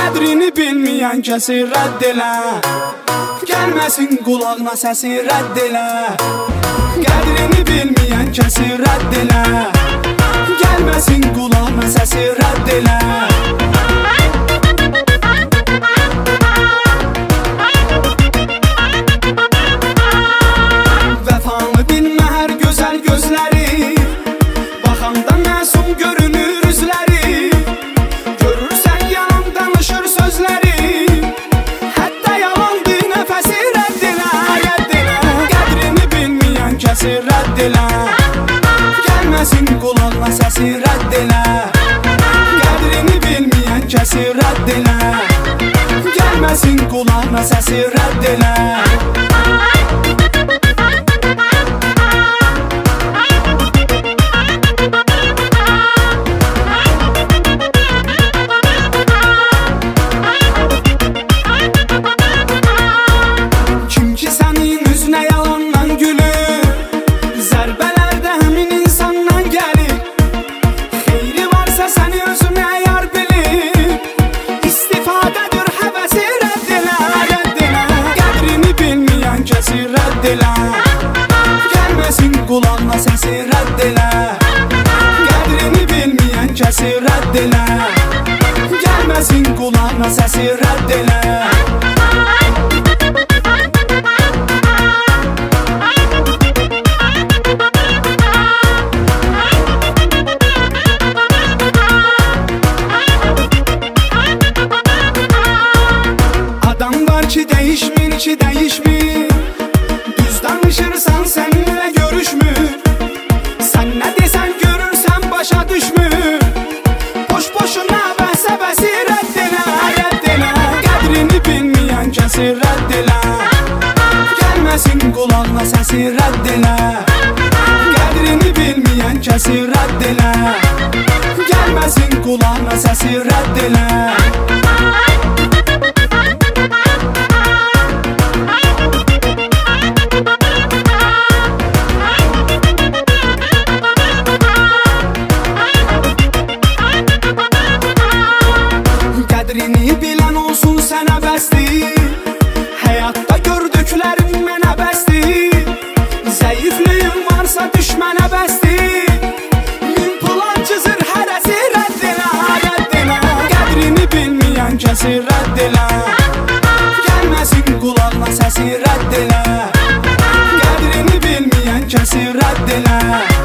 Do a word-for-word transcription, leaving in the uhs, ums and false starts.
Qədrini bilməyən kəsi rədd elə, gəlməsin qulağına səsi rədd elə. Qədrini bilməyən kəsi rədd elə, gəlməsin qulağına səsi rədd elə. Vəfanı bilmə hər gözəl gözləri, baxanda məsum görünür üzləri. Görürsən yalan danışır sözləri, hətta yalandır nəfəsi rədd elə, rədd elə. Qədrini bilməyən kəsi rədd elə, gəlməsin qulağına səsi rədd elə. Qədrini bilməyən kəsi rədd elə, gəlməsin qulağına səsi rədd elə. Gəlməsin qulağına səsi rədd elə, qədrini bilməyən kəsi rədd elə. Gəlməsin qulağına səsi rədd elə. Adam var ki dəyişmir ki dəyişmir, danışırsan səninlə görüşmür. Sən nə desən görürsən başa düşmür. Boş-boşuna bəsə-bəsi rədd elə, rədd elə. Qədrini bilməyən kəsi rədd elə, gəlməsin qulağına səsi rədd elə. Qədrini bilməyən kəsi rədd elə, gəlməsin qulağına səsi rədd elə. Qədrini bilən olsun sənə bəsdir, həyatda gördüklərin mənə bəsdir. Zəifliyim varsa düşmənə bəsdir, min plan cızır hərəsi rədd elə, rədd elə. Qədrini bilməyən kəsi rədd elə, gəlməsin qulağına səsi rədd elə. Qədrini bilməyən kəsi rədd elə.